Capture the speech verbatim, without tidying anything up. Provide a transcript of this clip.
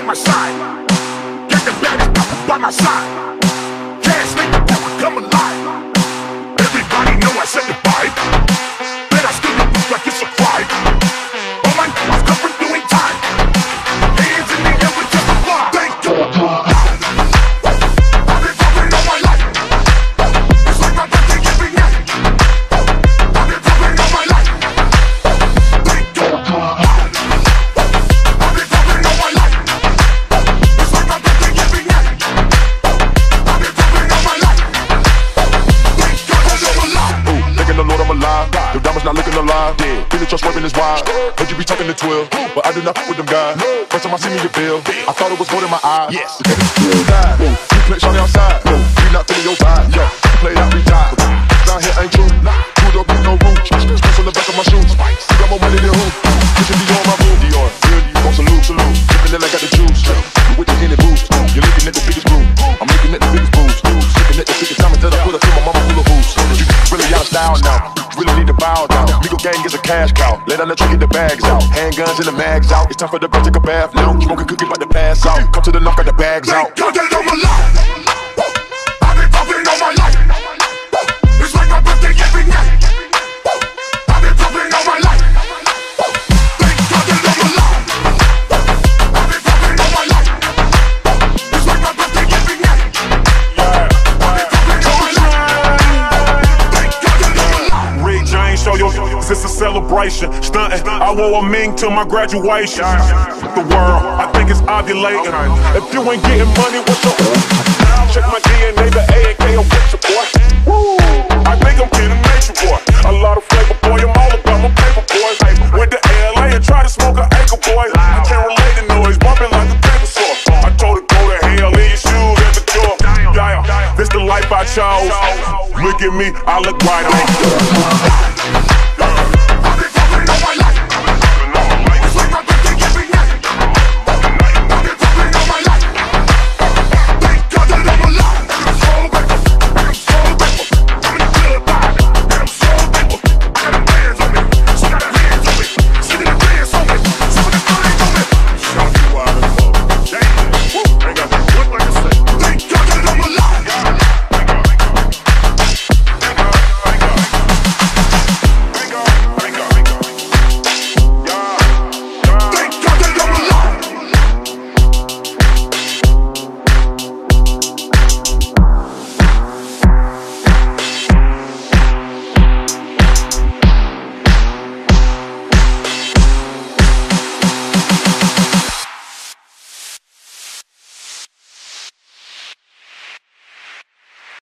my side. Got the baddest papa by my side. Can't sleep, come alive. Everybody know I said the vibe. Then I still look like it's a crime. All my niggas covered doing time. Hands in the air with just a fly. Thank God. I've been talking all my life. It's like my birthday every night. I've been talking all my life. Thank God. I've been talking all my life. It's like my birthday every night. I've been talking all my life. Thank God I'm alive. Ooh, thanking the Lord I'm alive. Your diamonds not looking alive. Feeling trust swerving is wild. Heard you be talking to twelve, but I do not fuck with them guys. First time I see me, you feel. I thought it was gold in my eyes. Yes. You play Shawty outside. We not feeling your vibe. Yo, you play that retire. Down here ain't true. Two dog with no room. Stress on the back of my shoes. You got more money than who? Pushing Dior on my room. Dior, real Dior. Gon' salute, salute. Drippin' in like got the juice. You with the in the boost. You're looking at the biggest room. I'm looking at the biggest boost. Looking at the biggest diamonds that I put up in my mama full of boost. You really out of style now. Really need to bow down. Migo gang is a cash cow. Let down the truck, get the bags out. Handguns and the mags out. It's time for the girl to take a bath now. Smoking cookie, about to pass out. Come to the knock, got the bags out. Thank God that I'm alive. I've been popping all my life. It's like my birthday every night. I've been popping all my life. Thank God that I'm alive. I've been popping all my life. It's like my birthday every night. I've been popping all my life. Thank God that I'm alive. Rick James, show your it's a celebration. Stunting, I wore a ming to my graduation. The world, I think it's ovulating. If you ain't getting money, what's your check my D N A, the A and K, I'm with your boy. Woo, I think I'm getting nature, boy. A lot of flavor, boy, I'm all about my paper, boy. Went to L A and tried to smoke an acre, boy. I can't relate the noise, bumping like a paper saw. I told her, go to hell, in your shoes at the door. Yeah, this the life I chose. Look at me, I look right on.